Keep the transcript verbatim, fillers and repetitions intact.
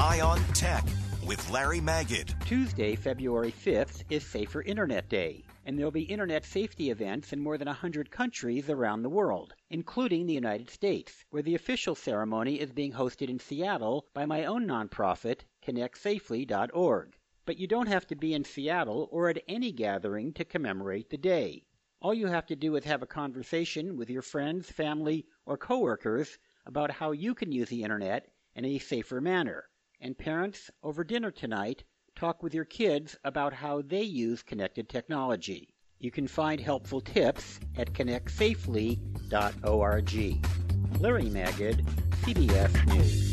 Eye on Tech with Larry Magid. Tuesday, February fifth is Safer Internet Day, and there'll be internet safety events in more than one hundred countries around the world, including the United States, where the official ceremony is being hosted in Seattle by my own nonprofit, connect safely dot org. But you don't have to be in Seattle or at any gathering to commemorate the day. All you have to do is have a conversation with your friends, family, or coworkers about how you can use the internet in a safer manner. And parents, over dinner tonight, talk with your kids about how they use connected technology. You can find helpful tips at connect safely dot org. Larry Magid, C B S News.